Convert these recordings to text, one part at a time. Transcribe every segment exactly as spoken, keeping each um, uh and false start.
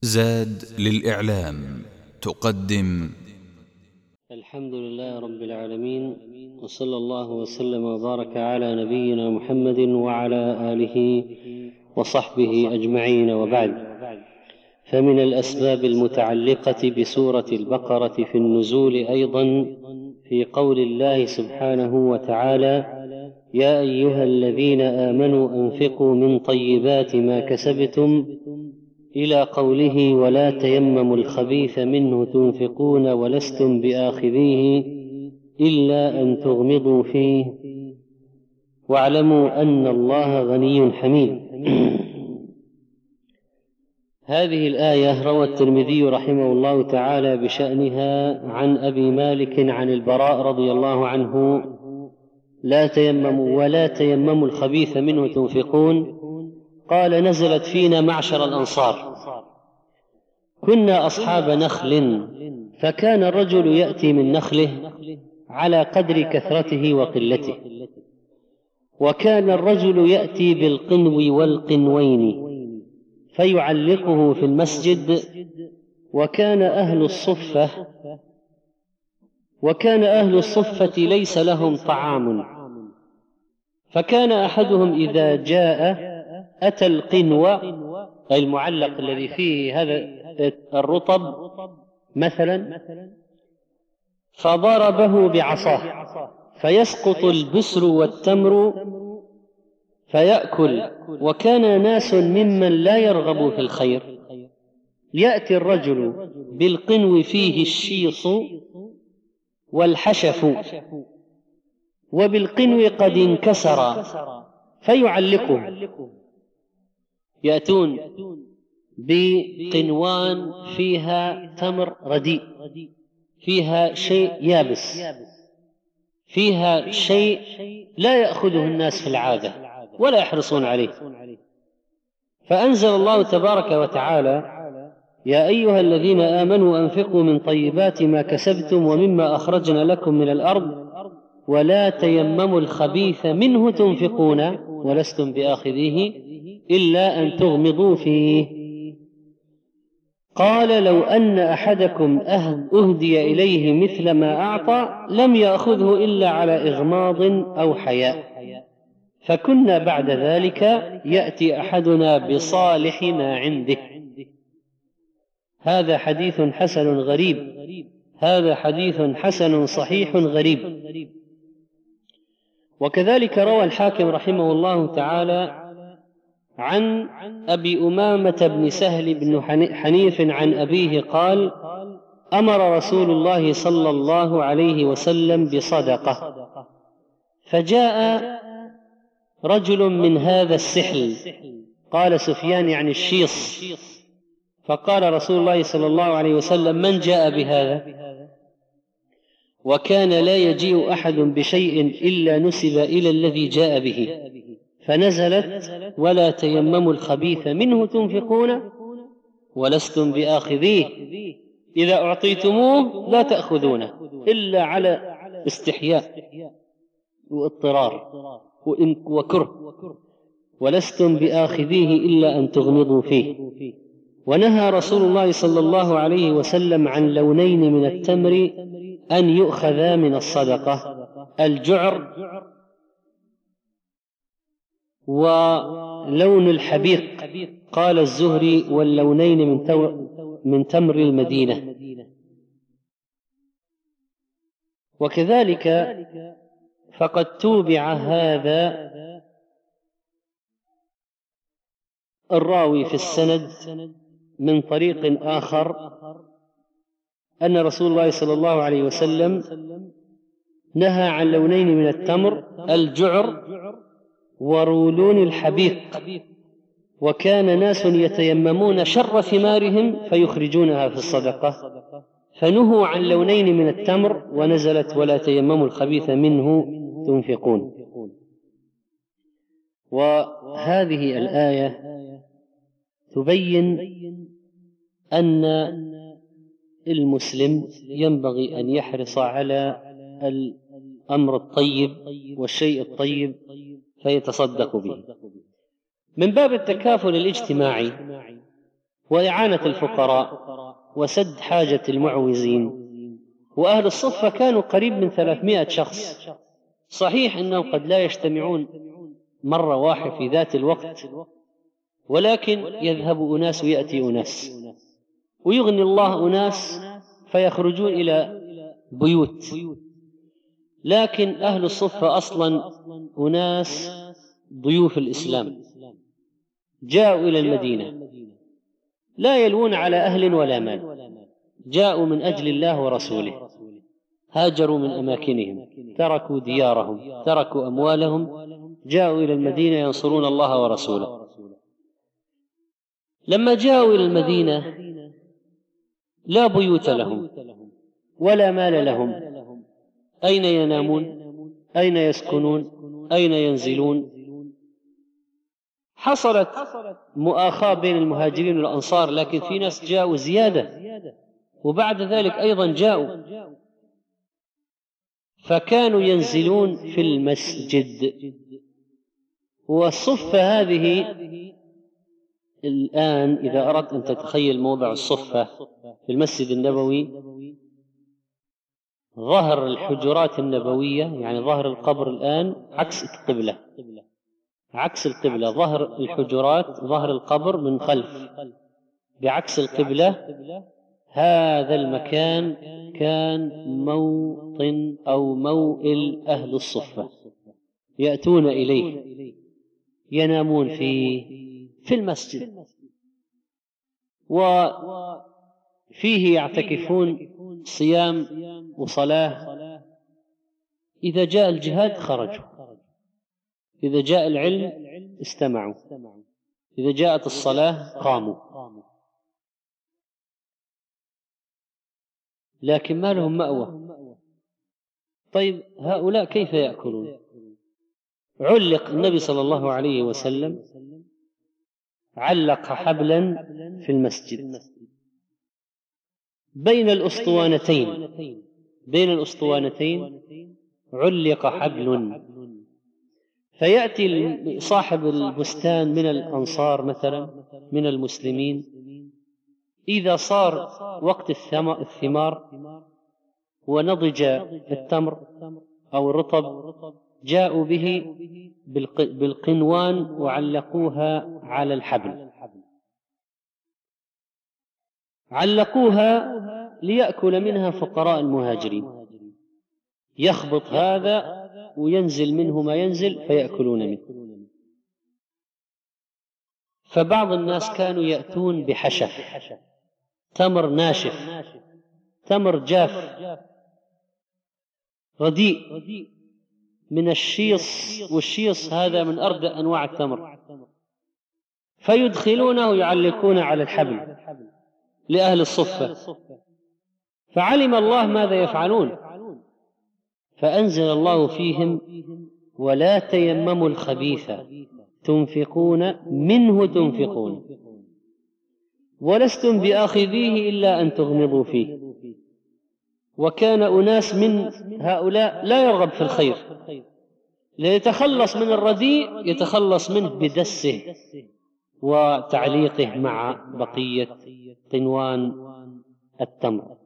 زاد للإعلام تقدم. الحمد لله رب العالمين، وصلى الله وسلم وبارك على نبينا محمد وعلى آله وصحبه أجمعين، وبعد. فمن الأسباب المتعلقة بسورة البقرة في النزول أيضا في قول الله سبحانه وتعالى: يا أيها الذين آمنوا أنفقوا من طيبات ما كسبتم، إلى قوله: ولا تيمموا الخبيث منه تنفقون ولستم بآخذيه إلا أن تغمضوا فيه واعلموا أن الله غني حميد. هذه الآية روى الترمذي رحمه الله تعالى بشأنها عن أبي مالك عن البراء رضي الله عنه: لا تيمموا ولا تيمموا الخبيث منه تنفقون. قال: نزلت فينا معشر الأنصار، كنا أصحاب نخل، فكان الرجل يأتي من نخله على قدر كثرته وقلته، وكان الرجل يأتي بالقنو والقنوين فيعلقه في المسجد، وكان أهل الصفة وكان أهل الصفة ليس لهم طعام، فكان أحدهم إذا جاء أتى القنو أي المعلق الذي فيه هذا الرطب مثلا، فضربه بعصاه فيسقط البسر والتمر فيأكل. وكان ناس ممن لا يرغب في الخير يأتي الرجل بالقنو فيه الشيص والحشف، وبالقنو قد انكسر فيعلقه. يأتون بقنوان فيها تمر رديء، فيها شيء يابس، فيها شيء لا يأخذه الناس في العادة ولا يحرصون عليه، فأنزل الله تبارك وتعالى: يا أيها الذين آمنوا أنفقوا من طيبات ما كسبتم ومما أخرجنا لكم من الأرض ولا تيمموا الخبيث منه تنفقون ولستم بآخذيه إلا أن تغمضوا فيه. قال: لو أن أحدكم أهدي إليه مثل ما أعطى لم يأخذه إلا على إغماض أو حياء، فكنا بعد ذلك يأتي أحدنا بصالح ما عنده. هذا حديث حسن غريب هذا حديث حسن صحيح غريب. وكذلك روى الحاكم رحمه الله تعالى عن أبي أمامة بن سهل بن حنيف عن أبيه قال: أمر رسول الله صلى الله عليه وسلم بصدقة، فجاء رجل من هذا السحل، قال سفيان يعني الشيص، فقال رسول الله صلى الله عليه وسلم: من جاء بهذا؟ وكان لا يجيء أحد بشيء إلا نسب إلى الذي جاء به، فنزلت: ولا تيمموا الخبيث منه تنفقون ولستم بآخذيه، إذا أعطيتموه لا تأخذونه إلا على استحياء واضطرار وكره، ولستم بآخذيه إلا أن تغمضوا فيه. ونهى رسول الله صلى الله عليه وسلم عن لونين من التمر أن يؤخذا من الصدقة: الجعر ولون الحبيق. قال الزهري: واللونين من, من تمر المدينة. وكذلك فقد توبع هذا الراوي في السند من طريق آخر أن رسول الله صلى الله عليه وسلم نهى عن لونين من التمر: الجعر ورولون الحبيق، وكان ناس يتيممون شر ثمارهم فيخرجونها في الصدقة، فنهوا عن لونين من التمر ونزلت: ولا تيمموا الخبيث منه تنفقون. وهذه الآية تبين أن المسلم ينبغي أن يحرص على الأمر الطيب والشيء الطيب فيتصدق به. من باب التكافل الاجتماعي وإعانة الفقراء وسد حاجة المعوزين. وأهل الصفة كانوا قريب من ثلاثمائة شخص. صحيح أنهم قد لا يجتمعون مرة واحدة في ذات الوقت، ولكن يذهب أناس ويأتي أناس، ويغني الله أناس فيخرجون إلى بيوت. لكن أهل الصفة أصلا أناس ضيوف الإسلام، جاءوا إلى المدينة لا يلوون على أهل ولا مال، جاءوا من أجل الله ورسوله، هاجروا من أماكنهم، تركوا ديارهم، تركوا أموالهم، جاءوا إلى المدينة ينصرون الله ورسوله. لما جاءوا إلى المدينة لا بيوت لهم ولا مال لهم، أين ينامون؟ أين يسكنون؟ أين ينزلون؟ حصلت مؤاخاة بين المهاجرين والأنصار، لكن في ناس جاءوا زيادة وبعد ذلك أيضا جاءوا، فكانوا ينزلون في المسجد. والصفة هذه الآن إذا أردت أن تتخيل موضع الصفة في المسجد النبوي، ظهر الحجرات النبوية يعني ظهر القبر الآن عكس القبلة، عكس القبلة، ظهر الحجرات ظهر القبر من خلف بعكس القبلة. هذا المكان كان موطن أو موئل أهل الصفة، يأتون إليه ينامون فيه في المسجد، وفيه يعتكفون صيام وصلاة. إذا جاء الجهاد خرجوا، إذا جاء العلم استمعوا، إذا جاءت الصلاة قاموا. لكن ما لهم مأوى. طيب هؤلاء كيف يأكلون؟ علق النبي صلى الله عليه وسلم علق حبلا في المسجد بين الأسطوانتين، بين الأسطوانتين علق حبل، فيأتي صاحب البستان من الأنصار مثلا من المسلمين، إذا صار وقت الثمار ونضج التمر أو الرطب جاءوا به بالقنوان وعلقوها على الحبل، علقوها ليأكل منها فقراء المهاجرين، يخبط هذا وينزل منه ما ينزل فيأكلون منه. فبعض الناس كانوا يأتون بحشف، تمر ناشف، تمر جاف رديء من الشيص، والشيص هذا من أردى أنواع التمر، فيدخلونه يعلقون على الحبل لأهل الصفة. فعلم الله ماذا يفعلون، فأنزل الله فيهم: ولا تيمموا الخبيث تنفقون منه تنفقون ولستم بآخذيه إلا أن تغمضوا فيه. وكان أناس من هؤلاء لا يرغب في الخير، ليتخلص من الرديء يتخلص منه بدسه وتعليقه مع بقية قنوان التمر.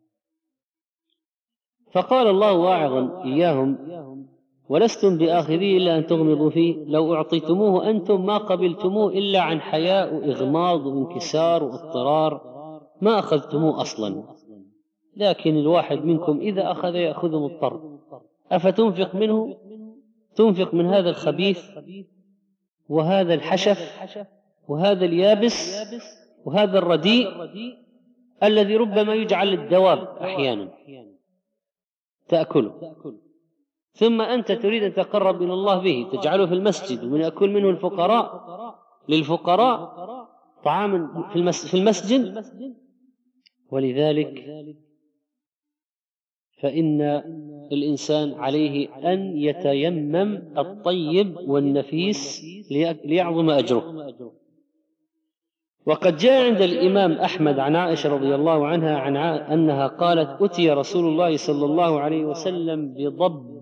فقال الله واعظا إياهم: ولستم بآخذيه إلا أن تغمضوا فيه، لو أعطيتموه أنتم ما قبلتموه إلا عن حياء وإغماض وانكسار واضطرار، ما أخذتموه أصلا. لكن الواحد منكم إذا أخذ يأخذ مضطر، أفتنفق منه؟ تنفق من هذا الخبيث وهذا الحشف وهذا اليابس وهذا الرديء الذي ربما يجعل الدواب أحيانا تأكله، ثم أنت تريد أن تقرب إلى الله به، تجعله في المسجد ومن يأكل منه الفقراء للفقراء طعام في المسجد. ولذلك فإن الإنسان عليه أن يتيمم الطيب والنفيس ليعظم أجره. وقد جاء عند الإمام أحمد عن عائشة رضي الله عنها عن أنها قالت: أتي رسول الله صلى الله عليه وسلم بضب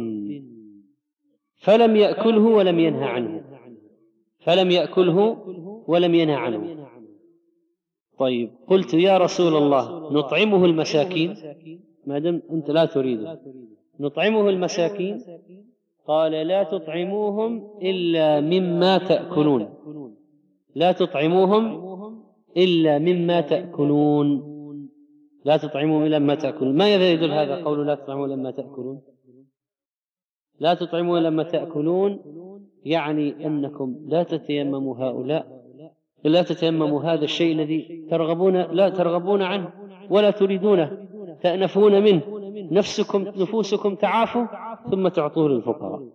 فلم يأكله ولم ينهى عنه، فلم يأكله ولم ينهى عنه. طيب قلت يا رسول الله نطعمه المساكين ما دام أنت لا تريده، نطعمه المساكين؟ قال لا تطعموهم إلا مما تأكلون، لا تطعموهم إلا مما تأكلون، لا تطعموهم إلا مما تأكلون. ماذا يدل هذا قول لا تطعموهم إلا مما تأكلون؟ لا تطعموهم إلا مما تأكلون يعني أنكم لا تتيمموا هؤلاء، لا تتيمموا هذا الشيء الذي ترغبون لا ترغبون عنه ولا تريدونه، تأنفون منه، نفسكم نفوسكم تعافوا ثم تعطوه للفقراء.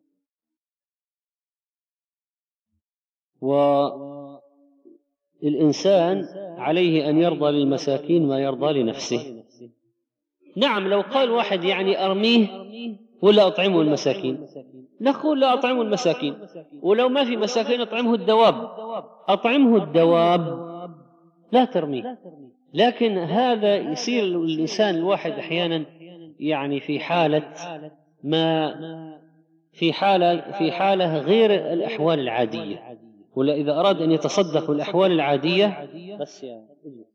والإنسان عليه أن يرضى للمساكين ما يرضى لنفسه. نعم لو قال واحد يعني أرميه ولا أطعمه المساكين، نقول لا أطعمه المساكين، ولو ما في مساكين أطعمه الدواب، أطعمه الدواب لا ترميه. لكن هذا يصير الإنسان الواحد أحيانا يعني في حالة ما في حالة في حالة غير الأحوال العادية، ولا إذا أراد أن يتصدق بالأحوال العادية بس يا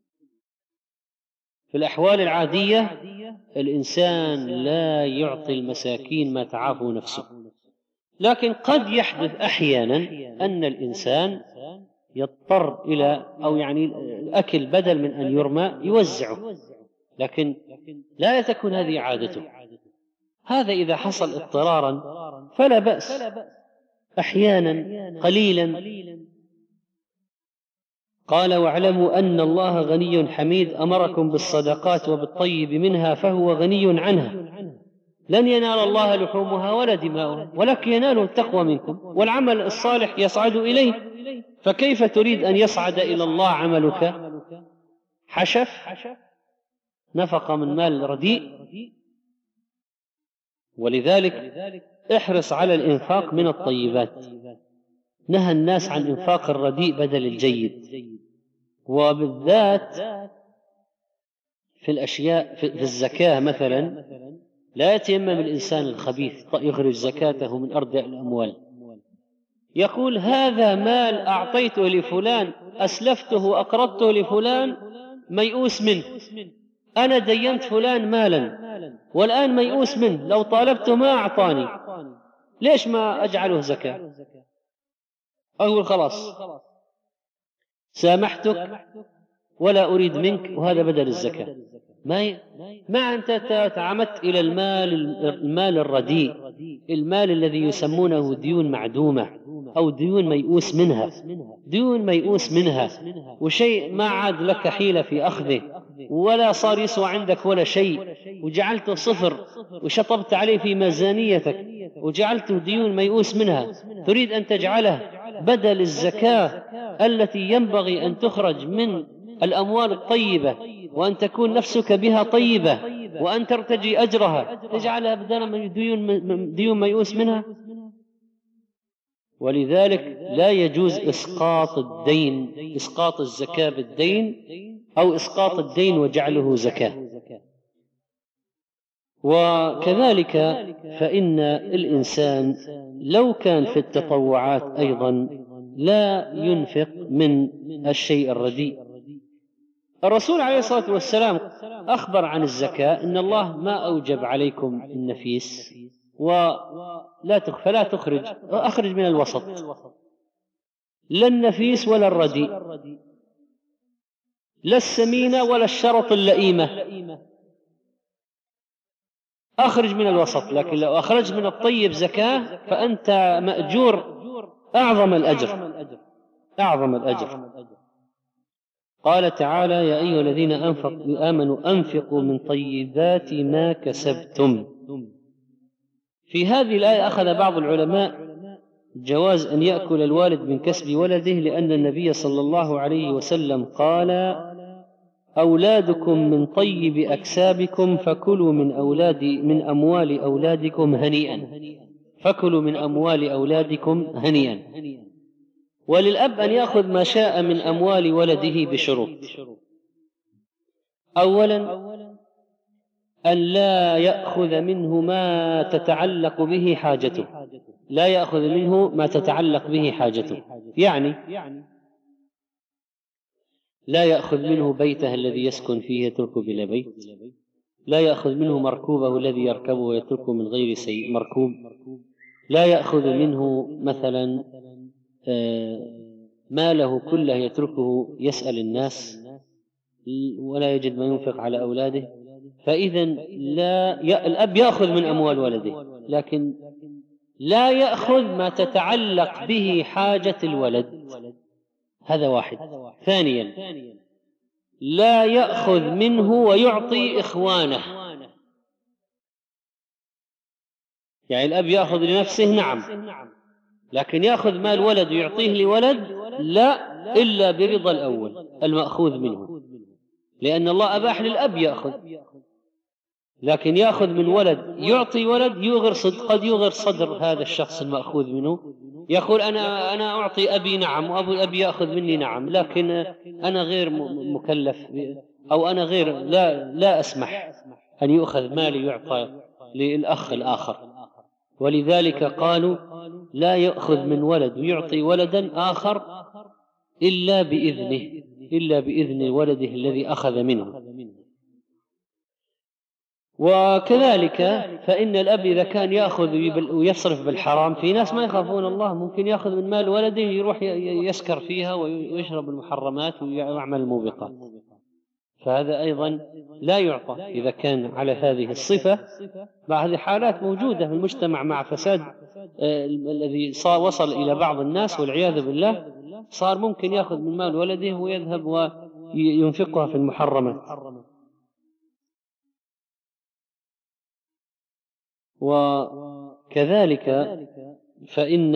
في الأحوال العادية الإنسان لا يعطي المساكين ما تعافوا نفسه. لكن قد يحدث أحيانا أن الإنسان يضطر إلى أو يعني الأكل بدل من أن يرمى يوزعه، لكن لا تكون هذه عادته. هذا إذا حصل اضطرارا فلا بأس، أحيانا قليلا. قال واعلموا أن الله غني حميد أمركم بالصدقات وبالطيب منها فهو غني عنها، لن ينال الله لحومها ولا دماؤها ولكن يناله التقوى منكم والعمل الصالح يصعد إليه. فكيف تريد أن يصعد إلى الله عملك؟ حشف نفق من مال رديء. ولذلك احرص على الإنفاق من الطيبات. نهى الناس عن إنفاق الرديء بدل الجيد، وبالذات في الأشياء في الزكاة مثلا لا يتيمم الإنسان الخبيث يخرج زكاته من أردأ الأموال، يقول هذا مال أعطيته لفلان أسلفته أقرضته لفلان ميؤوس منه، أنا دينت فلان مالا والآن ميؤوس منه، لو طالبته ما أعطاني، ليش ما أجعله زكاة؟ أقول خلاص سامحتك ولا أريد منك، وهذا بدل الزكاة. ما ما أنت تعمدت إلى المال المال الرديء، المال الذي يسمونه ديون معدومة أو ديون ميؤوس منها، ديون ميؤوس منها وشيء ما عاد لك حيلة في أخذه ولا صار يسوى عندك ولا شيء، وجعلته صفر وشطبت عليه في ميزانيتك وجعلته ديون ميؤوس منها، تريد أن تجعله بدل الزكاة التي ينبغي أن تخرج من الأموال الطيبة وأن تكون نفسك بها طيبة وأن ترتجي أجرها، تجعلها بدلا من ديون, ديون ميؤوس منها. ولذلك لا يجوز إسقاط الدين، إسقاط الزكاة بالدين أو إسقاط الدين وجعله زكاة. وكذلك فإن الإنسان لو كان في التطوعات أيضا لا ينفق من الشيء الرديء. الرسول عليه الصلاة والسلام أخبر عن الزكاة إن الله ما أوجب عليكم النفيس ولا فلا تخرج، أخرج من الوسط، لا النفيس ولا الرديء، لا السمينة ولا الشرط اللئيمة، أخرج من الوسط. لكن لو أخرج من الطيب زكاة فأنت مأجور أعظم الأجر، أعظم الأجر. قال تعالى يا أيها الذين آمنوا أنفقوا من طيبات ما كسبتم. في هذه الآية أخذ بعض العلماء جواز أن يأكل الوالد من كسب ولده، لأن النبي صلى الله عليه وسلم قال أولادكم من طيب أكسابكم فكلوا من أولاد من أموال أولادكم هنيئا، فكلوا من أموال أولادكم هنيئا. وللأب أن يأخذ ما شاء من أموال ولده بشروط: أولا أن لا يأخذ منه ما تتعلق به حاجته، لا يأخذ منه ما تتعلق به حاجته، يعني لا يأخذ منه بيته الذي يسكن فيه يتركه بلا بيت، لا يأخذ منه مركوبه الذي يركبه ويتركه من غير مركوب، لا يأخذ منه مثلا ماله كله يتركه يسأل الناس ولا يجد ما ينفق على أولاده. فإذا لا ي... الأب يأخذ من أموال ولده، لكن لا يأخذ ما تتعلق به حاجة الولد. هذا واحد. ثانيا، لا يأخذ منه ويعطي إخوانه. يعني الأب يأخذ لنفسه نعم، لكن يأخذ مال ولد ويعطيه لولد لا، إلا برضا الأول المأخوذ منه، لأن الله أباح للأب يأخذ، لكن يأخذ من ولد يعطي ولد يغر صدر، قد يغر صدر هذا الشخص المأخوذ منه، يقول أنا أنا أعطي أبي نعم وأبو الأبي يأخذ مني نعم، لكن أنا غير مكلف أو أنا غير لا لا أسمح أن يؤخذ مالي يعطى للأخ الآخر. ولذلك قالوا لا يأخذ من ولد ويعطي ولدا آخر إلا بإذنه، إلا بإذن ولده الذي أخذ منه. وكذلك فإن الأب إذا كان يأخذ ويصرف بالحرام، في ناس ما يخافون الله، ممكن يأخذ من مال ولده يروح يسكر فيها ويشرب المحرمات ويعمل الموبقات، فهذا أيضا لا يعطى إذا كان على هذه الصفة. بعض الحالات موجودة في المجتمع مع فساد الذي وصل إلى بعض الناس والعياذ بالله، صار ممكن يأخذ من مال ولده ويذهب وينفقها في المحرمات. وكذلك فإن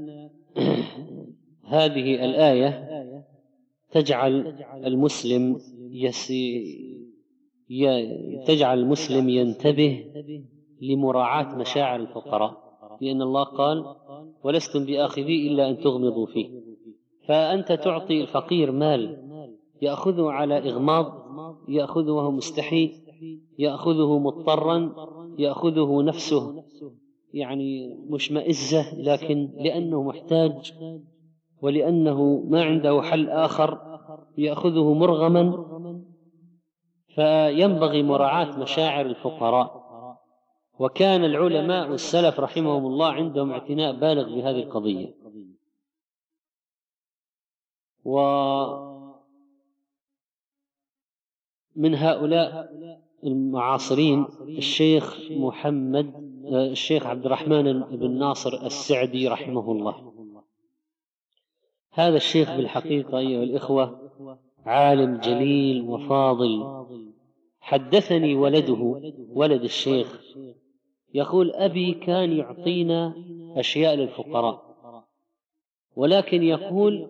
هذه الآية تجعل المسلم يسي تجعل المسلم ينتبه لمراعاة مشاعر الفقراء، لأن الله قال ولستم بآخذي إلا أن تغمضوا فيه. فأنت تعطي الفقير مال يأخذه على إغماض، يأخذه وهو مستحي، يأخذه مضطرا، يأخذه نفسه يعني مشمئزة، لكن لأنه محتاج ولأنه ما عنده حل آخر يأخذه مرغما. فينبغي مراعاة مشاعر الفقراء، وكان العلماء والسلف رحمهم الله عندهم اعتناء بالغ بهذه القضية. ومن هؤلاء المعاصرين الشيخ محمد الشيخ عبد الرحمن بن ناصر السعدي رحمه الله. هذا الشيخ بالحقيقة أيها الإخوة عالم جليل وفاضل. حدثني ولده ولد الشيخ يقول أبي كان يعطينا أشياء للفقراء، ولكن يقول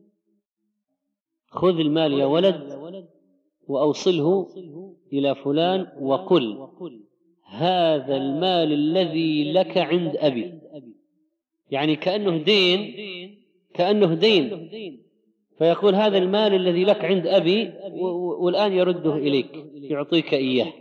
خذ المال يا ولد وأوصله إلى فلان وقل هذا المال الذي لك عند أبي، يعني كأنه دين، كأنه دين، فيقول هذا المال الذي لك عند أبي والآن يرده إليك، يعطيك إياه،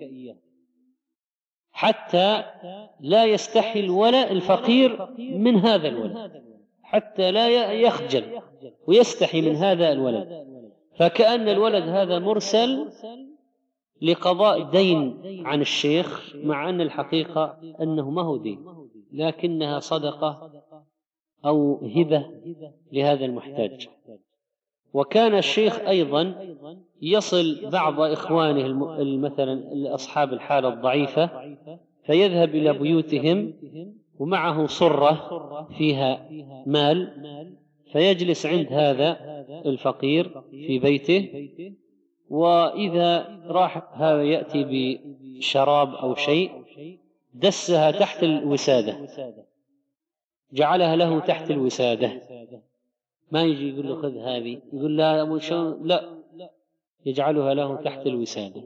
حتى لا يستحي الولد الفقير من هذا الولد، حتى لا يخجل ويستحي من هذا الولد. فكأن الولد هذا مرسل لقضاء دين عن الشيخ، مع أن الحقيقة أنه ما هو دين، لكنها صدقة أو هبة لهذا المحتاج. وكان الشيخ أيضا يصل بعض إخوانه مثلا أصحاب الحالة الضعيفة، فيذهب إلى بيوتهم ومعه صرة فيها مال، فيجلس عند هذا الفقير في بيته، وإذا راح هذا يأتي بشراب أو شيء دسها تحت الوسادة، جعلها له تحت الوسادة، ما يجي يقول له خذ هذه، يقول لا أبو شون لا، يجعلها له تحت الوسادة.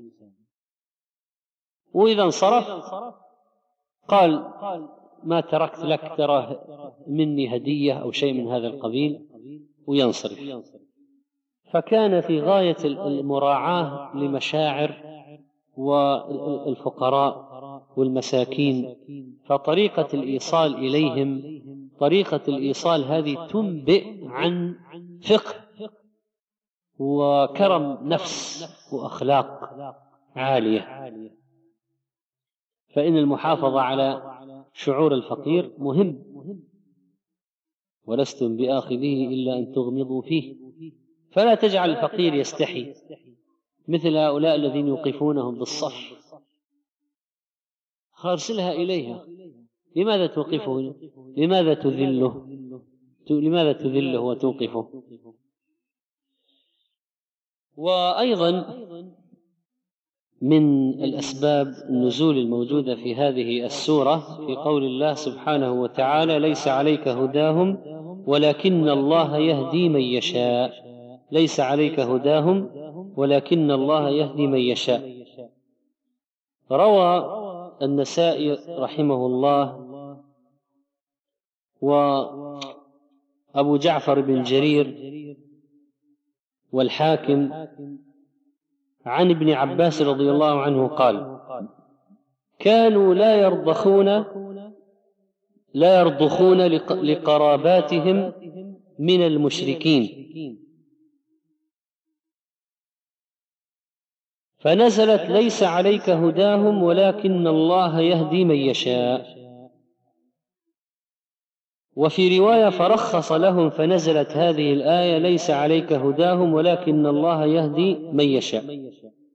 وإذا انصرف قال ما تركت لك ترى مني هدية أو شيء من هذا القبيل، وينصرف. فكان في غاية المراعاة لمشاعر والفقراء والمساكين، فطريقة الإيصال إليهم طريقة الإيصال هذه تنبئ عن فقه وكرم نفس وأخلاق عالية، فإن المحافظة على شعور الفقير مهم. ولستم بآخذيه إلا أن تغمضوا فيه، فلا تجعل الفقير يستحي مثل هؤلاء الذين يوقفونهم بالصف. أرسلها إليها، لماذا توقفه؟ لماذا تذله؟ لماذا تذله وتوقفه؟ وأيضا من الأسباب النزول الموجودة في هذه السورة في قول الله سبحانه وتعالى: ليس عليك هداهم ولكن الله يهدي من يشاء. ليس عليك هداهم ولكن الله يهدي من يشاء. روى النسائي رحمه الله وأبو جعفر بن جرير والحاكم عن ابن عباس رضي الله عنه قال: كانوا لا يرضخون لا يرضخون لقراباتهم من المشركين، فنزلت: ليس عليك هداهم ولكن الله يهدي من يشاء. وفي رواية: فرخص لهم، فنزلت هذه الآية: ليس عليك هداهم ولكن الله يهدي من يشاء.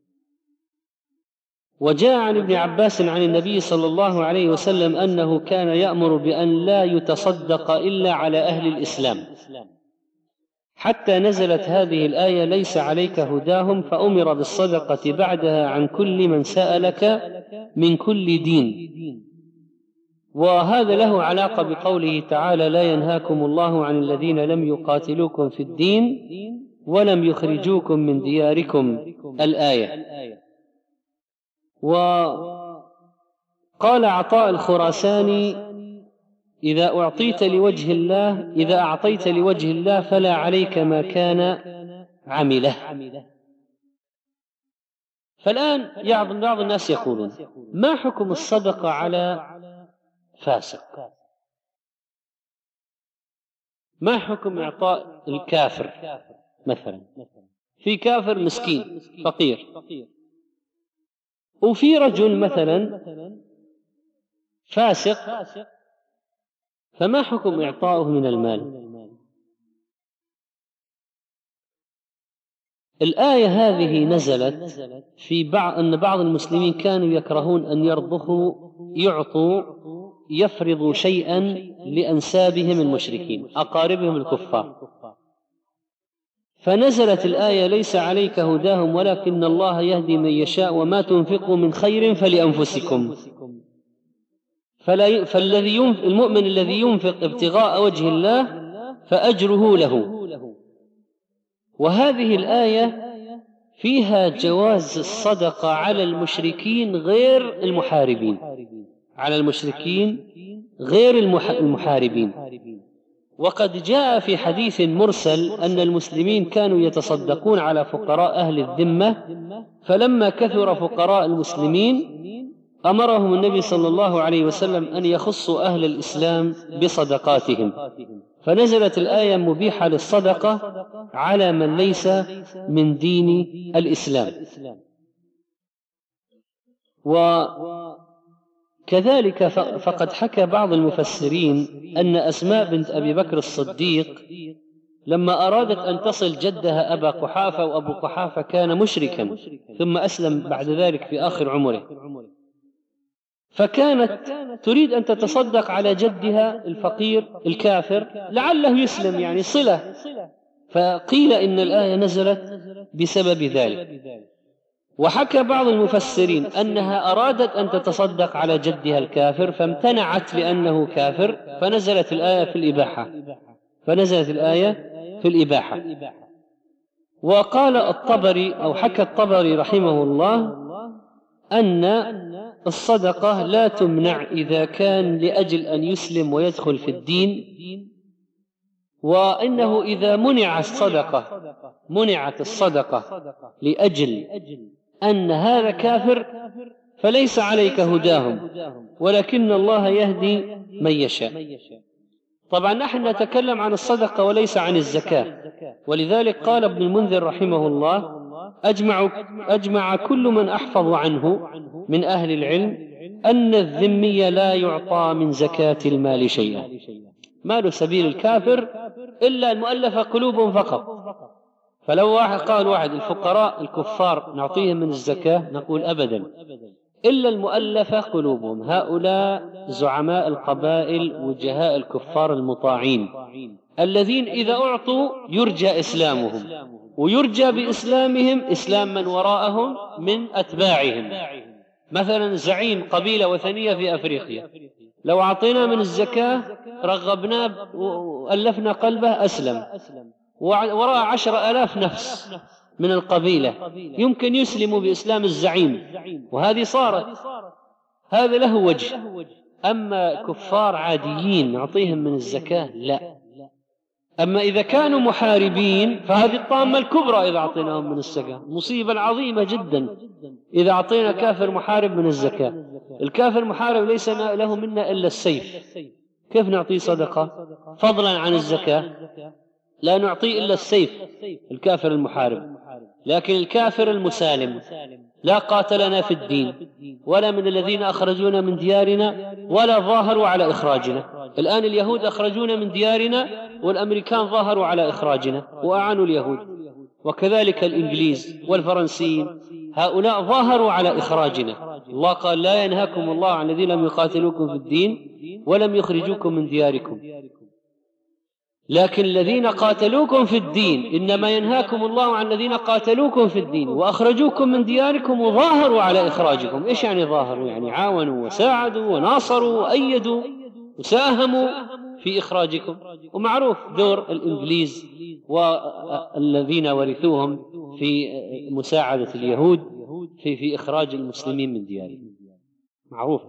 وجاء عن ابن عباس عن النبي صلى الله عليه وسلم أنه كان يأمر بأن لا يتصدق إلا على أهل الإسلام، حتى نزلت هذه الآية: ليس عليك هداهم، فأمر بالصدقة بعدها عن كل من سألك من كل دين. وهذا له علاقة بقوله تعالى: لا ينهاكم الله عن الذين لم يقاتلوكم في الدين ولم يخرجوكم من دياركم، الآية. وقال عطاء الخراساني: إذا أعطيت لوجه الله إذا أعطيت لوجه الله فلا عليك ما كان عمله. فالآن بعض الناس يقولون: ما حكم الصدقة على فاسق؟ ما حكم إعطاء الكافر مثلا؟ في كافر مسكين فقير، وفي رجل مثلا فاسق، فما حكم إعطائه من المال؟ الآية هذه نزلت في بعض أن بعض المسلمين كانوا يكرهون أن يرضخوا يعطوا يفرضوا شيئا لأنسابهم المشركين، أقاربهم الكفار، فنزلت الآية: ليس عليك هداهم ولكن الله يهدي من يشاء وما تنفقوا من خير فلأنفسكم. فالذي المؤمن الذي ينفق ابتغاء وجه الله فأجره له. وهذه الآية فيها جواز الصدقة على المشركين غير المحاربين، على المشركين غير المحاربين. وقد جاء في حديث مرسل أن المسلمين كانوا يتصدقون على فقراء أهل الذمة، فلما كثر فقراء المسلمين أمرهم النبي صلى الله عليه وسلم أن يخصوا أهل الإسلام بصدقاتهم، فنزلت الآية مبيحة للصدقة على من ليس من دين الإسلام. وكذلك فقد حكى بعض المفسرين أن أسماء بنت أبي بكر الصديق لما أرادت أن تصل جدها أبا قحافة، وأبو قحافة كان مشركا ثم أسلم بعد ذلك في آخر عمره، فكانت تريد أن تتصدق على جدها الفقير الكافر لعله يسلم، يعني صلة، فقيل إن الآية نزلت بسبب ذلك. وحكى بعض المفسرين أنها أرادت أن تتصدق على جدها الكافر فامتنعت لأنه كافر، فنزلت الآية في الإباحة فنزلت الآية في الإباحة. وقال الطبري أو حكى الطبري رحمه الله أن الصدقة لا تمنع إذا كان لأجل أن يسلم ويدخل في الدين، وإنه إذا منع الصدقة منعت الصدقة لأجل أن هذا كافر فليس عليك هداهم ولكن الله يهدي من يشاء. طبعا نحن نتكلم عن الصدقة وليس عن الزكاة، ولذلك قال ابن المنذر رحمه الله: أجمع, أجمع كل من أحفظ عنه من أهل العلم أن الذمي لا يعطى من زكاة المال شيئا. مال سبيل الكافر إلا المؤلفة قلوبهم فقط. فلو واحد قال واحد الفقراء الكفار نعطيهم من الزكاة، نقول أبدا، إلا المؤلفة قلوبهم، هؤلاء زعماء القبائل وجهاء الكفار المطاعين الذين إذا أعطوا يرجى إسلامهم، ويرجى بإسلامهم إسلام من وراءهم من أتباعهم. مثلا زعيم قبيلة وثنية في أفريقيا، لو أعطينا من الزكاة رغبناه وألفنا قلبه أسلم، وراء عشر ألاف نفس من القبيلة يمكن يسلموا بإسلام الزعيم، وهذه صارت، هذا له وجه. أما كفار عاديين نعطيهم من الزكاة لا. أما إذا كانوا محاربين فهذه الطامة الكبرى، إذا أعطيناهم من الزكاة مصيبة عظيمة جدا إذا أعطينا كافر محارب من الزكاة. الكافر المحارب ليس له منا إلا السيف، كيف نعطيه صدقة فضلا عن الزكاة؟ لا نعطيه إلا السيف الكافر المحارب. لكن الكافر المسالم لا قاتلنا في الدين ولا من الذين أخرجونا من ديارنا ولا ظاهروا على إخراجنا. الآن اليهود أخرجونا من ديارنا والأمريكان ظاهروا على إخراجنا وأعانوا اليهود، وكذلك الإنجليز والفرنسيين، هؤلاء ظاهروا على إخراجنا. الله قال: لا ينهاكم الله عن الذين لم يقاتلوكم في الدين ولم يخرجوكم من دياركم، لكن الذين قاتلوكم في الدين إنما ينهاكم الله عن الذين قاتلوكم في الدين وأخرجوكم من دياركم وظاهروا على إخراجكم. إيش يعني ظاهروا؟ يعني عاونوا وساعدوا وناصروا وأيدوا وساهموا في إخراجكم. ومعروف دور الإنجليز والذين ورثوهم في مساعدة اليهود في في إخراج المسلمين من ديارهم، معروف.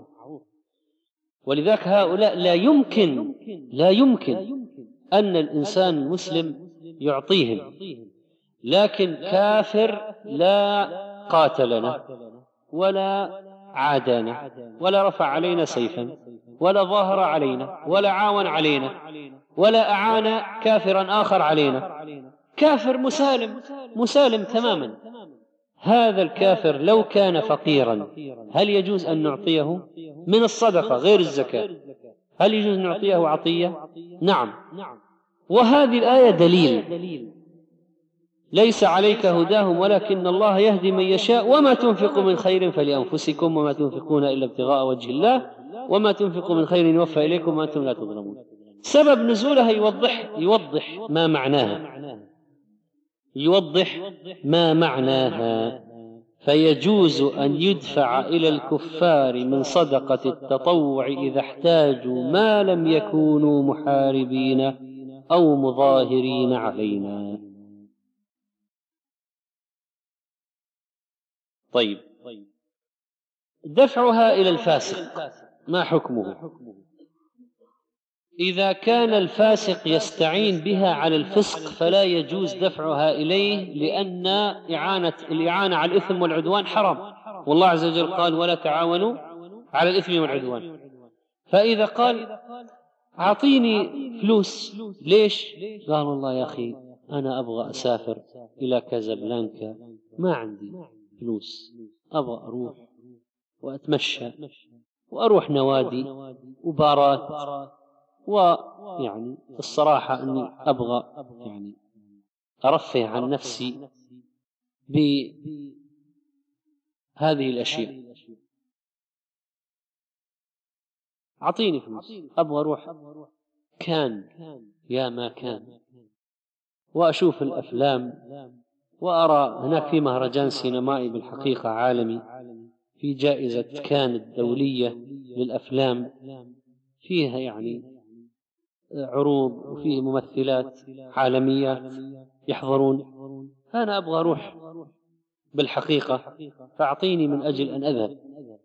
ولذلك هؤلاء لا يمكن لا يمكن أن الإنسان المسلم يعطيهم. لكن كافر لا قاتلنا ولا عادانا ولا رفع علينا سيفا ولا ظاهر علينا ولا عاون علينا ولا أعان كافرا آخر علينا، كافر مسالم مسالم تماما. هذا الكافر لو كان فقيرا هل يجوز أن نعطيه من الصدقة غير الزكاة؟ هل يجوز أن نعطيه عطية؟ نعم. وهذه الآية دليل: ليس عليك هداهم ولكن الله يهدي من يشاء وما تنفقوا من خير فلأنفسكم وما تنفقون إلا ابتغاء وجه الله وما تنفقوا من خير يوفى إليكم وأنتم لا تظلمون. سبب نزولها يوضح يوضح ما معناها يوضح ما معناها فيجوز أن يدفع إلى الكفار من صدقة التطوع إذا احتاجوا ما لم يكونوا محاربين أو مظاهرين علينا. طيب، دفعها إلى الفاسق ما حكمه؟ إذا كان الفاسق يستعين بها على الفسق فلا يجوز دفعها إليه، لأن إعانة الإعانة على الإثم والعدوان حرام، والله عز وجل قال: ولا تعاونوا على الإثم والعدوان. فإذا قال: أعطيني فلوس، ليش؟ قال: والله يا أخي أنا أبغى أسافر إلى كازابلانكا، ما عندي فلوس، أبغى أروح وأتمشى وأروح نوادي وبارات، ويعني الصراحة أني أبغى يعني أرفه عن نفسي بهذه الأشياء، أعطيني فلوس، أبغى أروح كان يا ما كان وأشوف الأفلام وأرى هناك في مهرجان سينمائي بالحقيقة عالمي في جائزة كان الدولية للأفلام، فيها يعني عروض وفيه ممثلات عالميات يحضرون، أنا أبغى أروح بالحقيقة فأعطيني من أجل أن أذهب.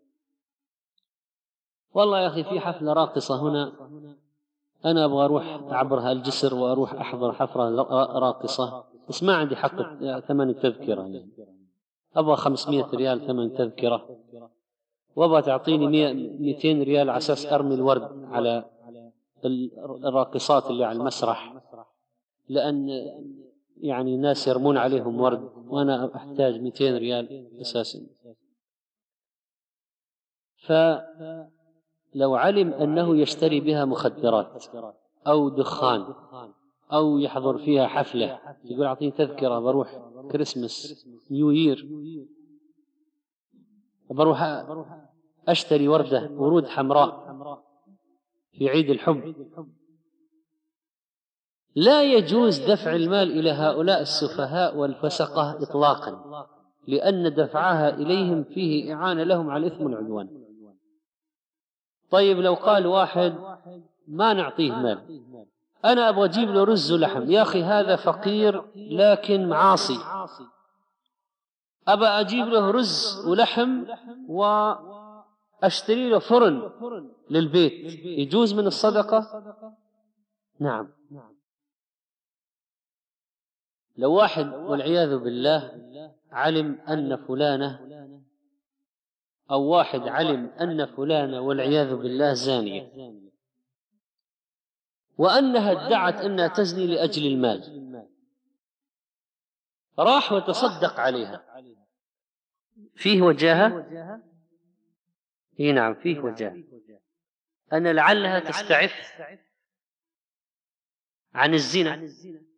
والله يا أخي في حفلة راقصة هنا، أنا أبغى أروح عبر الجسر وأروح أحضر حفلة راقصة، بس ما عندي حق ثمن التذكرة، يعني أبغى خمسمائة ريال ثمن تذكرة، وأبغى تعطيني مئتين ريال على أساس أرمي الورد على الراقصات اللي على المسرح، لأن يعني الناس يرمون عليهم ورد وأنا أحتاج مئتين ريال أساسا. فلو علم أنه يشتري بها مخدرات أو دخان أو يحضر فيها حفلة، يقول أعطيني تذكرة بروح كريسمس نيو يير، بروح أشتري وردة ورود حمراء في عيد الحب، لا يجوز دفع المال إلى هؤلاء السفهاء والفسقة إطلاقا، لأن دفعها إليهم فيه إعانة لهم على الإثم والعدوان. طيب لو قال واحد ما نعطيه مال، أنا أبغى أجيب له رز ولحم، يا أخي هذا فقير لكن معاصي، أبى أجيب له رز ولحم وأشتري له فرن للبيت، يجوز من الصدقة؟ نعم. لو واحد والعياذ بالله علم أن فلانة أو واحد علم أن فلانة والعياذ بالله زانية، وأنها ادعت أنها تزني لأجل المال، راح وتصدق عليها، فيه وجاهة؟ إيه نعم فيه وجاهة، أن لعلها تستعف عن الزنا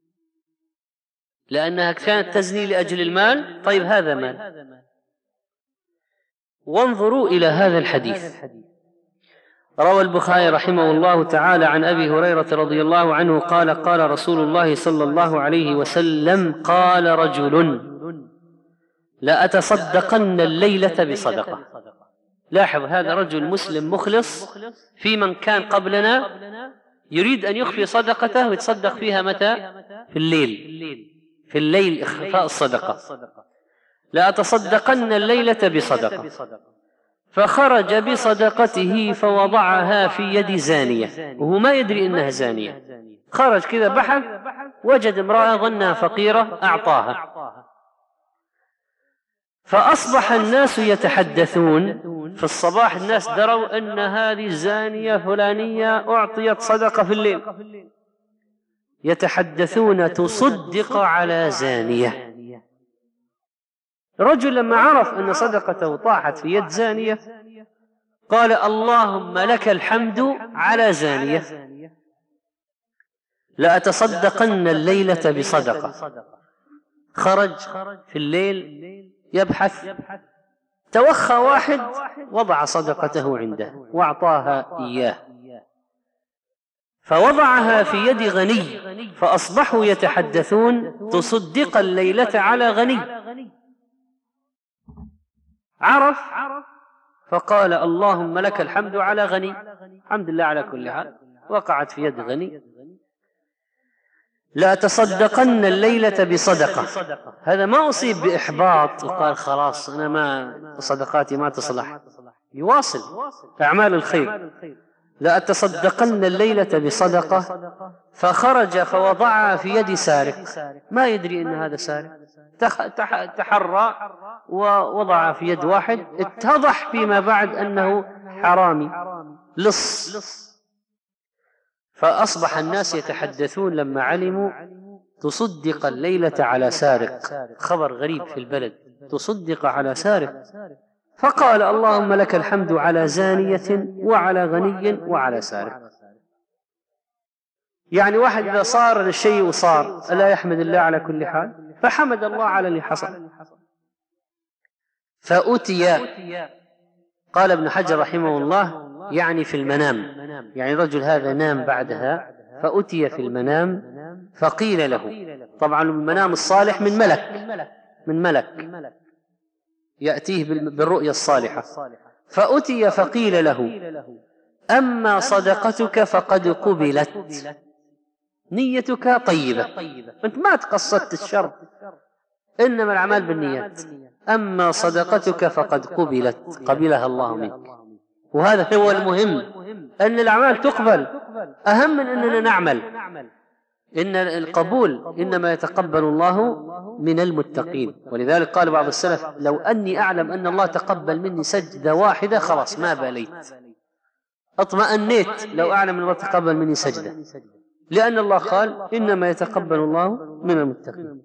لأنها كانت تزني لأجل المال. طيب هذا مال. وانظروا إلى هذا الحديث، روى البخاري رحمه الله تعالى عن أبي هريرة رضي الله عنه قال قال رسول الله صلى الله عليه وسلم قال رجل لأتصدقن الليلة بصدقة. لاحظ هذا رجل مسلم مخلص في من كان قبلنا يريد أن يخفي صدقته ويتصدق فيها متى؟ في الليل، في الليل إخفاء الصدقة. لأتصدقن الليلة بصدقة، فخرج بصدقته فوضعها في يد زانية وهو ما يدري إنها زانية، خرج كذا بحث وجد امرأة ظنها فقيرة أعطاها، فأصبح الناس يتحدثون في الصباح، الناس دروا أن هذه الزانية فلانية أعطيت صدقة في الليل، يتحدثون تصدق على زانية. رجل لما عرف أن صدقته طاحت في يد زانية قال اللهم لك الحمد على زانية، لأتصدقن الليلة بصدقة. خرج في الليل يبحث، توخى واحد وضع صدقته عنده وأعطاها إياه، فوضعها في يد غني، فأصبحوا يتحدثون تصدق الليلة على غني. عرف فقال اللهم لك الحمد على غني، الحمد لله على كل حال، وقعت في يد غني. لا تصدقن الليلة بصدقة، هذا ما أصيب بإحباط وقال خلاص أنا ما صدقاتي ما تصلح، يواصل أعمال الخير. لا تصدقن الليلة بصدقة، فخرج فوضعها في يد سارق، ما يدري أن هذا سارق، تحرى ووضعها في يد واحد، اتضح فيما بعد أنه حرامي لص. فأصبح الناس يتحدثون لما علموا تصدق الليلة على سارق، خبر غريب في البلد، تصدق على سارق. فقال اللهم لك الحمد على زانية وعلى غني وعلى سارق. يعني واحد إذا صار الشيء وصار ألا يحمد الله على كل حال؟ فحمد الله على اللي حصل. فأتي، قال ابن حجر رحمه الله يعني في المنام، يعني رجل هذا نام بعدها، فأتي في المنام فقيل له، طبعا المنام الصالح من ملك، من ملك يأتيه بالرؤيا الصالحة. فأتي فقيل له أما صدقتك فقد قبلت، نيتك طيبة، أنت ما تقصدت الشر، إنما الأعمال بالنيات، أما صدقتك فقد قبلت، قبلها الله منك. وهذا هو المهم، أن الأعمال تقبل، أهم من أننا نعمل. إن القبول إنما يتقبل الله من المتقين، ولذلك قال بعض السلف لو أني أعلم أن الله تقبل مني سجدة واحدة خلاص ما باليت، اطمأنيت لو أعلم أن الله تقبل مني سجدة، لأن الله قال إنما يتقبل الله من المتقين.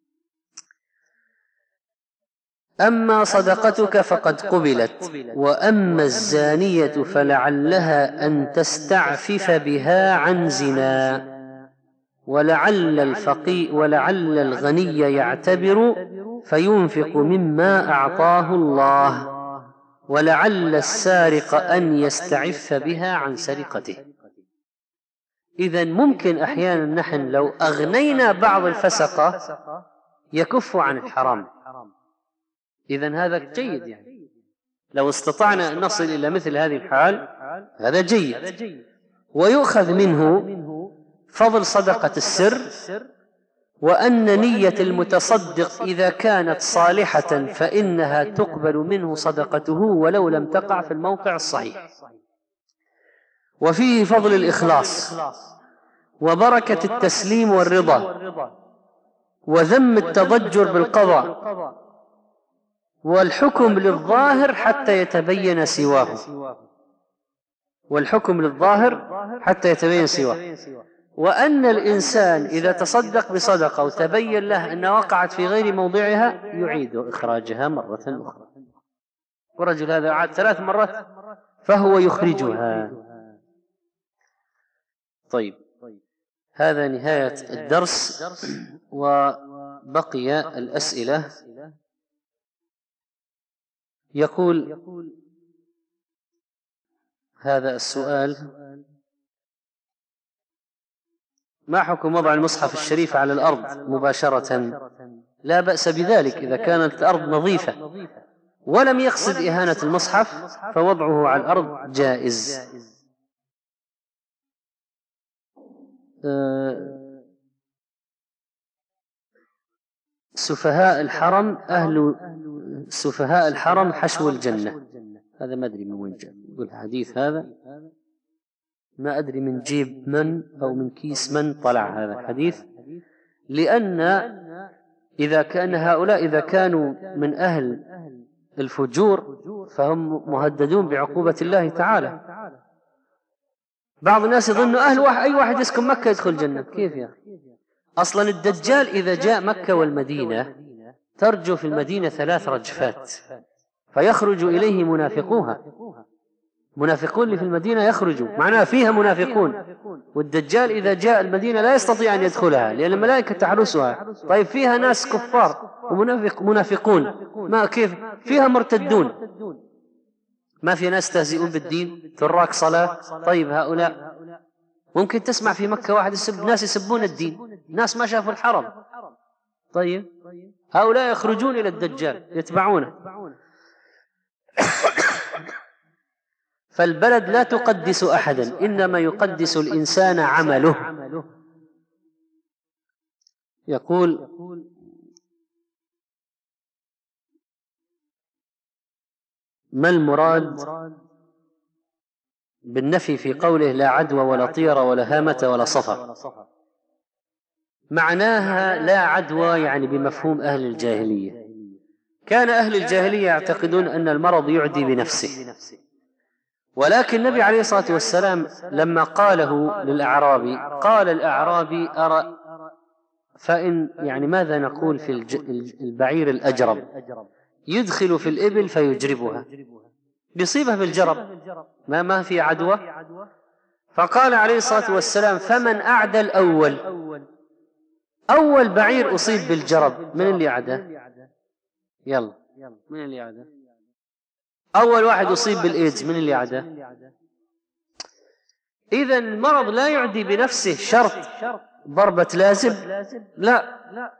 أما صدقتك فقد قبلت، وأما الزانية فلعلها أن تستعفف بها عن زنا، ولعل الفقير ولعل الغني يعتبر فينفق مما أعطاه الله، ولعل السارق أن يستعف بها عن سرقته. إذن ممكن أحيانا نحن لو أغنينا بعض الفسقة يكفوا عن الحرام. إذن هذا جيد، يعني لو استطعنا أن نصل إلى مثل هذه الحال هذا جيد. ويؤخذ منه فضل صدقة السر، وأن نية المتصدق إذا كانت صالحة فإنها تقبل منه صدقته ولو لم تقع في الموقع الصحيح. وفيه فضل الإخلاص وبركة التسليم والرضا، وذم التضجر بالقضاء، والحكم للظاهر حتى يتبين سواه والحكم للظاهر حتى يتبين سواه وأن الإنسان إذا تصدق بصدقة وتبين له أنها وقعت في غير موضعها يعيد إخراجها مرة أخرى. ورجل هذا عاد ثلاث مرات فهو يخرجها. طيب، هذا نهاية الدرس، وبقي الأسئلة. يقول هذا السؤال: ما حكم وضع المصحف الشريف على الأرض مباشرة؟ لا بأس بذلك إذا كانت الأرض نظيفة ولم يقصد إهانة المصحف فوضعه على الأرض جائز. سفهاء الحرم أهل سفهاء الحرم حشو الجنة. هذا ما أدري من وين جاء الحديث هذا، ما أدري من جيب من أو من كيس من طلع هذا الحديث، لأن إذا كان هؤلاء إذا كانوا من أهل الفجور فهم مهددون بعقوبة الله تعالى. بعض الناس يظن أهل واحد أي واحد يسكن مكة يدخل الجنة. كيف يا أخي؟ أصلا الدجال إذا جاء مكة والمدينة ترجو في المدينة ثلاث رجفات فيخرج إليه منافقوها. منافقون اللي في المدينة يخرجوا معناها فيها منافقون، والدجال إذا جاء المدينة لا يستطيع أن يدخلها لأن الملائكة تحرسها. طيب فيها ناس كفار ومنافق منافقون، ما كيف فيها مرتدون، ما في ناس تهزئون بالدين تراك صلاة. طيب هؤلاء ممكن تسمع في مكة واحد يسب ناس يسبون الدين، ناس ما شافوا الحرم. طيب هؤلاء يخرجون إلى الدجال يتبعونه. فالبلد لا تقدس أحدا، إنما يقدس الإنسان عمله. يقول: ما المراد بالنفي في قوله لا عدوى ولا طير ولا هامة ولا صفر؟ معناها لا عدوى يعني بمفهوم أهل الجاهلية. كان أهل الجاهلية يعتقدون أن المرض يعدي بنفسه، ولكن النبي عليه الصلاة والسلام لما قاله للأعرابي قال الأعرابي أرى فإن يعني ماذا نقول في البعير الأجرب يدخل في الإبل فيجربها، بيصيبها بالجرب ما ما في عدوى. فقال عليه الصلاة والسلام: فمن أعدى الأول؟ أول بعير أصيب بالجرب من اللي أعدى؟ يلا من اللي أعدى؟ أول واحد أصيب بالإيدز من اللي أعدى؟ إذن المرض لا يعدي بنفسه شرط ضربة لازم، لا،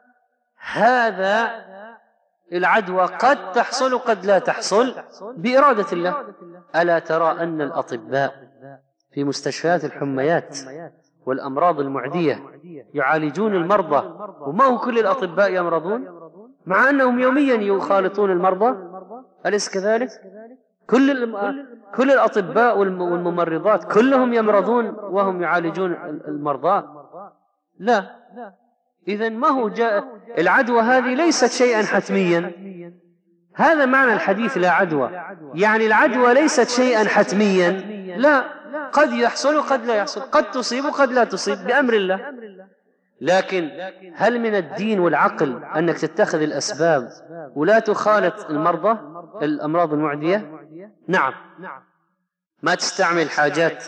هذا العدوى قد تحصل قد لا تحصل بإرادة الله. ألا ترى أن الأطباء في مستشفيات الحميات والأمراض المعدية يعالجون المرضى، وما هو كل الأطباء يمرضون مع أنهم يوميا يخالطون المرضى؟ أليس كذلك؟ كل كل الأطباء والممرضات كلهم يمرضون وهم يعالجون المرضى؟ لا. إذن ما هو جاء العدوى هذه ليست شيئا حتميا. هذا معنى الحديث لا عدوى، يعني العدوى ليست شيئا حتميا، لا، قد يحصل وقد لا يحصل، قد تصيب وقد لا تصيب بأمر الله. لكن هل من الدين والعقل أنك تتخذ الأسباب ولا تخالط المرضى الأمراض المعدية؟ نعم، ما تستعمل حاجات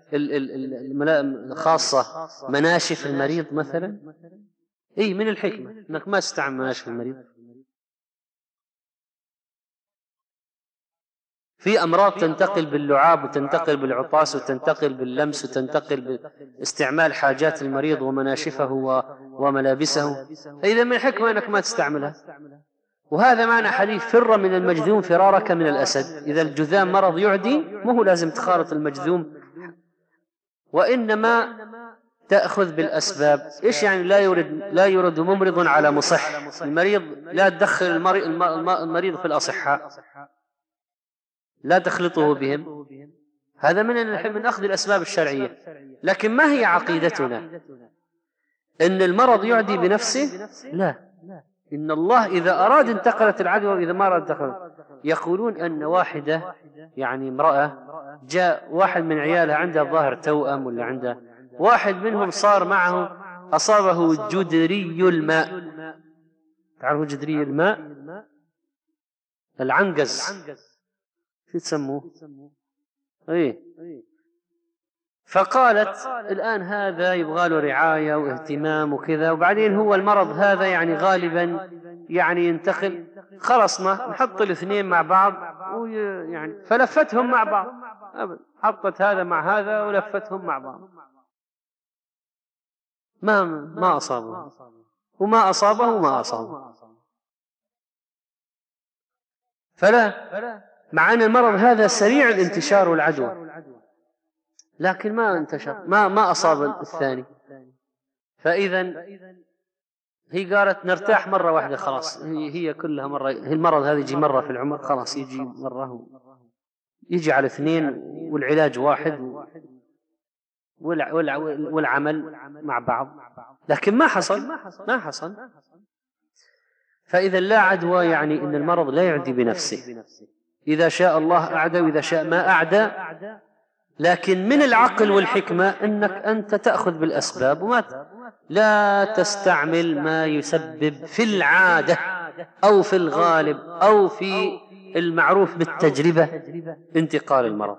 الخاصة، مناشف المريض مثلا. اي من الحكمة انك ما تستعمل مناشف المريض. في أمراض تنتقل باللعاب وتنتقل بالعطاس وتنتقل باللمس وتنتقل باستعمال حاجات المريض ومناشفه وملابسه، فإذا من الحكمة أنك ما تستعملها. وهذا معنى حديث فر من المجذوم فرارك من الأسد. إذا الجذام مرض يعدي مو لازم تخالط المجذوم، وإنما تأخذ بالأسباب. إيش يعني لا يرد لا يرد ممرض على مصح؟ المريض لا تدخل المريض في الأصحاء، لا تخلطه بهم. هذا من من أخذ الأسباب الشرعية. لكن ما هي عقيدتنا؟ إن المرض يعدي بنفسه؟ لا، إن الله إذا أراد انتقلت العدوى وإذا ما أراد انتقلت. يقولون أن واحدة يعني امرأة جاء واحد من عيالها عنده ظاهر توأم ولا عنده واحد منهم صار معه أصابه جدري الماء. تعرفوا جدري الماء؟ العنقز، شو تسموه؟ ايه. فقالت الآن هذا يبغى له رعاية واهتمام وكذا، وبعدين هو المرض هذا يعني غالبا يعني ينتقل، خلصنا نحط الاثنين مع بعض ويعني فلفتهم مع بعض، حطت هذا مع هذا ولفتهم مع بعض، ما ما أصابه وما أصابه وما أصابه. فلا، مع أن المرض هذا سريع الانتشار والعدوى، لكن ما انتشر، ما ما أصاب الثاني. فإذا هي قالت نرتاح مرة واحدة خلاص، هي هي كلها مرة، هي المرض هذا يجي مرة في العمر خلاص، يجي مرة يجي على اثنين والعلاج واحد والعمل مع بعض. لكن ما حصل ما حصل. فإذا لا عدوى يعني إن المرض لا يعدي بنفسه، إذا شاء الله أعدى وإذا شاء ما أعدى. لكن من العقل والحكمة أنك أنت تأخذ بالأسباب وما لا تستعمل ما يسبب في العادة أو في الغالب أو في المعروف بالتجربة انتقال المرض.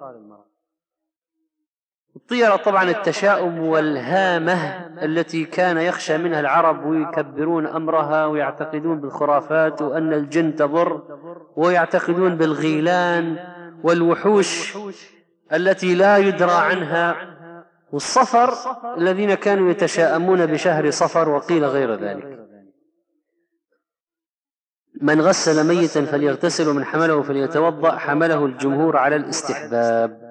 الطيرة طبعا التشاؤم والهامة التي كان يخشى منها العرب ويكبرون أمرها ويعتقدون بالخرافات وأن الجن تضر، ويعتقدون بالغيلان والوحوش التي لا يدرى عنها، والصفر الذين كانوا يتشاءمون بشهر صفر، وقيل غير ذلك. من غسل ميتا فليغتسل ومن حمله فليتوضأ، حمله الجمهور على الاستحباب.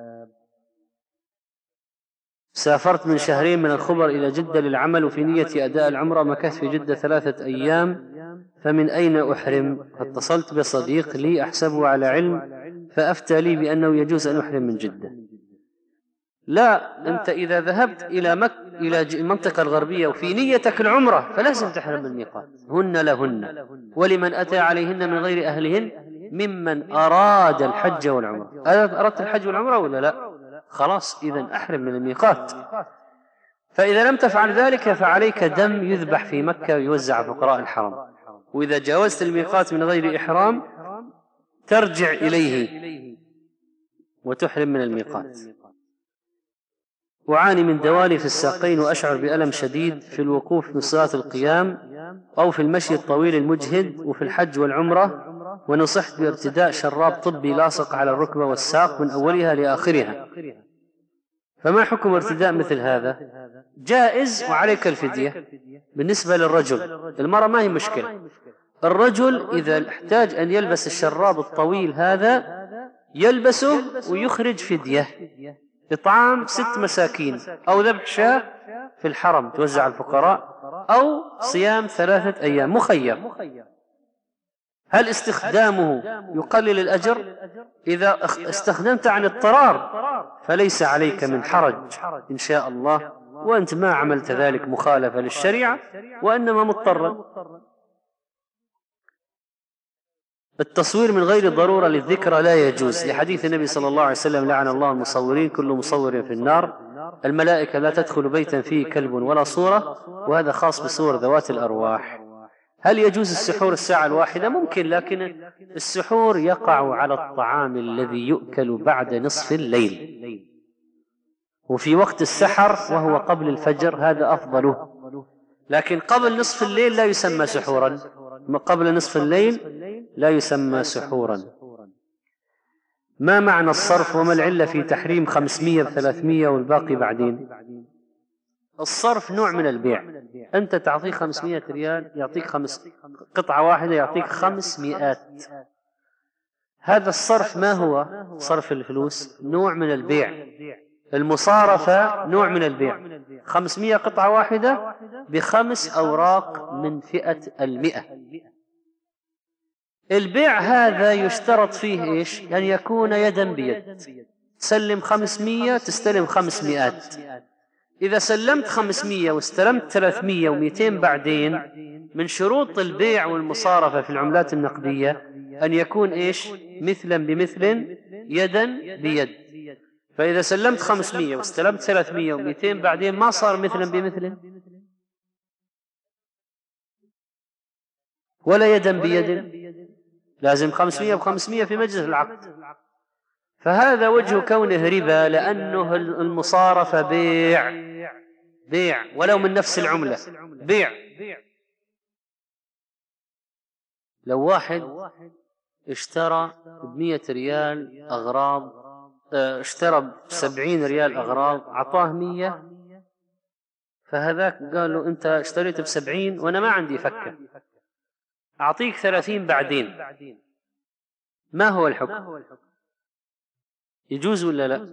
سافرت من شهرين من الخبر إلى جدة للعمل وفي نية أداء العمرة، مكثت في جدة ثلاثة أيام، فمن أين أحرم؟ اتصلت بصديق لي أحسبه على علم فأفتى لي بأنه يجوز أن أحرم من جدة. لا، أنت إذا ذهبت إلى مك... إلى المنطقة الغربية وفي نيتك العمرة فلازم تحرم من الميقات. هن لهن ولمن أتى عليهن من غير أهلهن ممن أراد الحج والعمرة. أردت الحج والعمرة ولا لا؟ خلاص، إذن أحرم من الميقات. فإذا لم تفعل ذلك فعليك دم يذبح في مكة ويوزع فقراء الحرم. وإذا جاوزت الميقات من غير إحرام ترجع إليه وتحرم من الميقات. أعاني من دوالي في الساقين وأشعر بألم شديد في الوقوف في صلاة القيام أو في المشي الطويل المجهد وفي الحج والعمرة، ونصحت بارتداء شراب طبي لاصق على الركبة والساق من أولها لآخرها، فما حكم ارتداء مثل هذا؟ جائز وعليك الفدية. بالنسبة للرجل، المرأة ما هي مشكلة. الرجل إذا احتاج أن يلبس الشراب الطويل هذا يلبسه ويخرج فدية، إطعام ست مساكين أو ذبح شاة في الحرم توزع الفقراء، أو صيام ثلاثة أيام، مخير. هل استخدامه يقلل الأجر؟ إذا استخدمت عن اضطرار فليس عليك من حرج إن شاء الله، وأنت ما عملت ذلك مخالفة للشريعة وإنما مضطرا. التصوير من غير ضرورة للذكرى لا يجوز، لحديث النبي صلى الله عليه وسلم: لعن الله المصورين، كل مصور في النار. الملائكة لا تدخل بيتا فيه كلب ولا صورة، وهذا خاص بصور ذوات الأرواح. هل يجوز السحور الساعة الواحدة؟ ممكن، لكن السحور يقع على الطعام الذي يؤكل بعد نصف الليل، وفي وقت السحر وهو قبل الفجر هذا أفضله، لكن قبل نصف الليل لا يسمى سحورا، قبل نصف الليل لا يسمى سحورا. ما معنى الصرف وما العلة في تحريم خمسمية بثلاثمية والباقي بعدين؟ الصرف نوع من البيع، أنت تعطيك خمسمية ريال يعطيك خمس قطعة واحدة يعطيك خمسمائات. هذا الصرف ما هو؟ صرف الفلوس نوع من البيع. المصارفة نوع من البيع، خمسمية قطعة واحدة بخمس أوراق من فئة المئة. البيع هذا يشترط فيه إيش؟ أن يكون يدا بيد، تسلم خمسمية تستلم خمسمائات. إذا سلمت خمسمية واستلمت ثلاثمية ومئتين بعدين، من شروط البيع والمصارفة في العملات النقدية أن يكون إيش؟ مثلا بمثل، يدا بيد. فإذا سلمت خمسمية واستلمت ثلاثمية ومئتين بعدين ما صار مثلا بمثل ولا يدا بيد، لازم خمسمية بخمسمية في مجلس العقد. فهذا وجه كونه ربا، لأنه المصارفة بيع بيع ولو من نفس العملة بيع. لو واحد اشترى بمية ريال أغراض، اشترى بسبعين ريال أغراض، عطاه مية، فهذاك قال له أنت اشتريت بسبعين وأنا ما عندي فكة، أعطيك ثلاثين بعدين. ما هو الحكم؟ يجوز ولا لا؟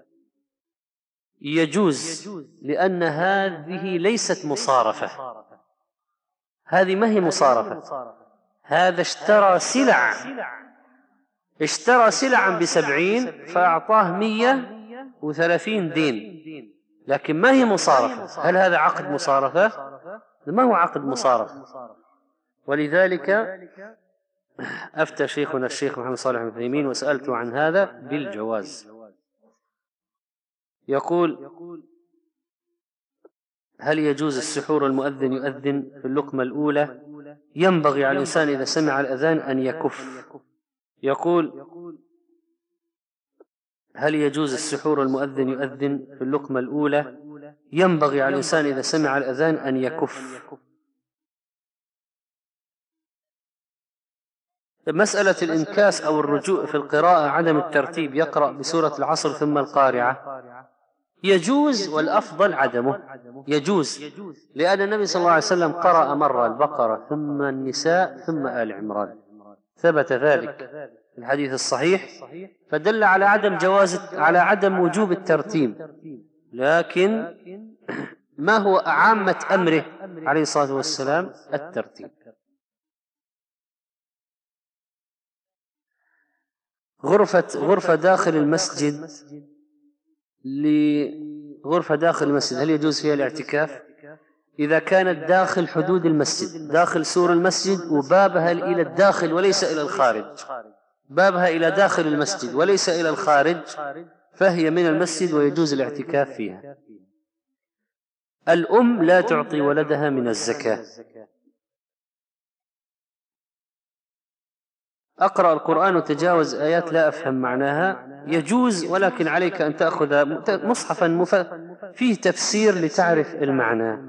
يجوز، لأن هذه ليست مصارفة، هذه ما هي مصارفة، هذا اشترى سلع، اشترى سلعا بسبعين فأعطاه مية وثلاثين دين، لكن ما هي مصارفة. هل هذا عقد مصارفة؟ ما هو عقد مصارفة. ولذلك أفتى شيخنا الشيخ محمد صالح بن عثيمين وسألت عن هذا بالجواز. يقول: هل يجوز السحور المؤذن يؤذن في اللقمة الأولى؟ ينبغي على الإنسان إذا سمع الأذان أن يكف. يقول: هل يجوز السحور المؤذن يؤذن في اللقمة الأولى؟ ينبغي على الإنسان إذا سمع الأذان أن يكف. مسألة الإنكاس أو الرجوع في القراءة، عدم الترتيب، يقرأ بسورة العصر ثم القارعة، يجوز، والأفضل عدمه. يجوز لأن النبي صلى الله عليه وسلم قرأ مرة البقرة ثم النساء ثم آل عمران، ثبت ذلك في الحديث الصحيح، فدل على عدم جواز، على عدم وجوب الترتيب. لكن ما هو عامة أمره عليه الصلاة والسلام؟ الترتيب. غرفة غرفة داخل المسجد لغرفة داخل المسجد، هل يجوز فيها الاعتكاف؟ إذا كانت داخل حدود المسجد، داخل سور المسجد وبابها إلى الداخل وليس إلى الخارج، بابها إلى داخل المسجد وليس إلى الخارج، فهي من المسجد ويجوز الاعتكاف فيها. الأم لا تعطي ولدها من الزكاة. أقرأ القرآن وتجاوز آيات لا أفهم معناها، يجوز، ولكن عليك أن تأخذ مصحفا مف... فيه تفسير لتعرف المعنى.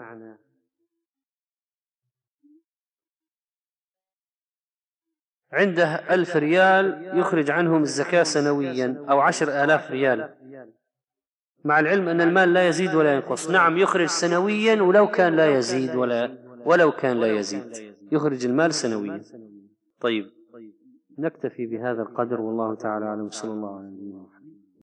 عنده ألف ريال يخرج عنهم الزكاة سنويا أو عشر آلاف ريال، مع العلم أن المال لا يزيد ولا ينقص. نعم يخرج سنويا ولو كان لا يزيد ولا ولو كان لا يزيد يخرج المال سنويا. طيب، نكتفي بهذا القدر، والله تعالى أعلم. صلى الله عليه وسلم.